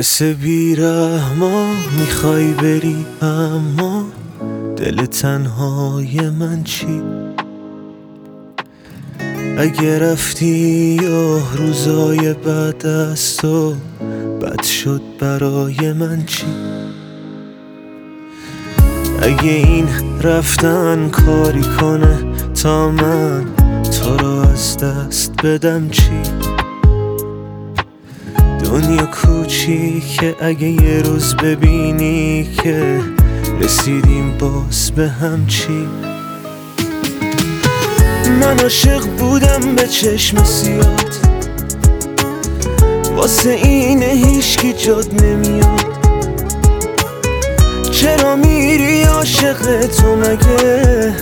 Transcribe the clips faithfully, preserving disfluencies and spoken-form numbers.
مثل بیرحما میخوای بری، اما دل تنهای من چی؟ اگه رفتی یا روزای بعد از تو بد شد برای من چی؟ اگه این رفتن کاری کنه تا من تو رو از دست بدم چی؟ دنیا کوچیکه، اگه یه روز ببینی که رسیدیم باز به هم چی؟ من عاشق بودم به چشم سیات، واسه اینه هیچکی جاد نمیاد. چرا میری عاشق تو؟ مگه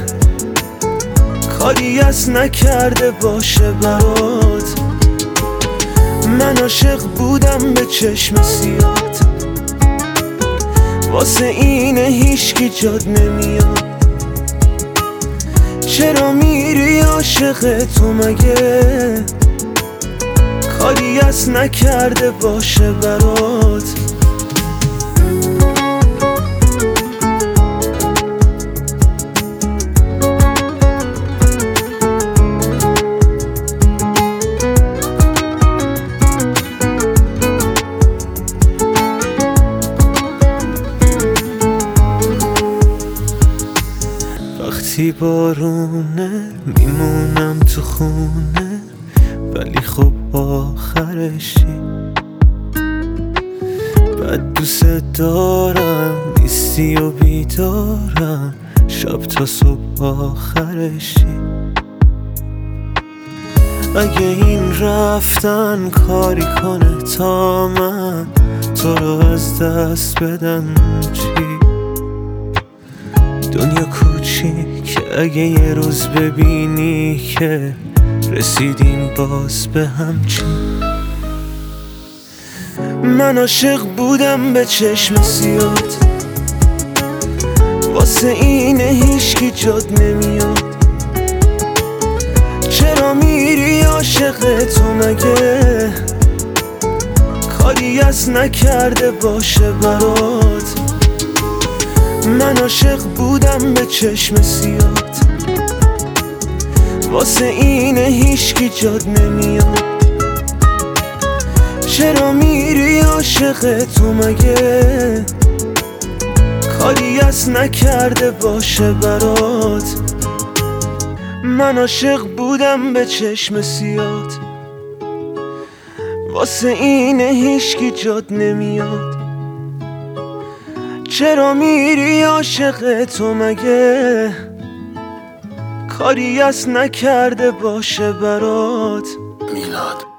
کاری از نکرده باشه برات؟ من عاشق بودم به چشم سیات، واسه اینه هیچکی جاد نمیاد. چرا میری عاشق تو؟ مگه کاری از نکرده باشه برات؟ وقتی بارونه میمونم تو خونه، ولی خب آخرش چی؟ بد دوست دارم، نیستی و بیدارم شب تا صبح آخرش چی؟ اگه این رفتن کاری کنه تا من تو رو از دست بدم چی؟ دنیا کوچیک، اگه یه روز ببینی که رسیدیم باز به هم چی؟ من عاشق بودم به چشم سیات، واسه اینه هیچکی جاد نمیاد. چرا میری عاشق تو؟ مگه کاری از نکرده باشه برات؟ من عاشق بودم به چشم سیات، واسه اینه هیچکی جاد نمیاد. چرا میری عاشق تو؟ مگه کاری از نکرده باشه برات؟ من عاشق بودم به چشم سیات، واسه اینه هیچکی جاد نمیاد. چرا میری عاشق تو؟ مگه کاری از نکرده باشه برات؟ میلاد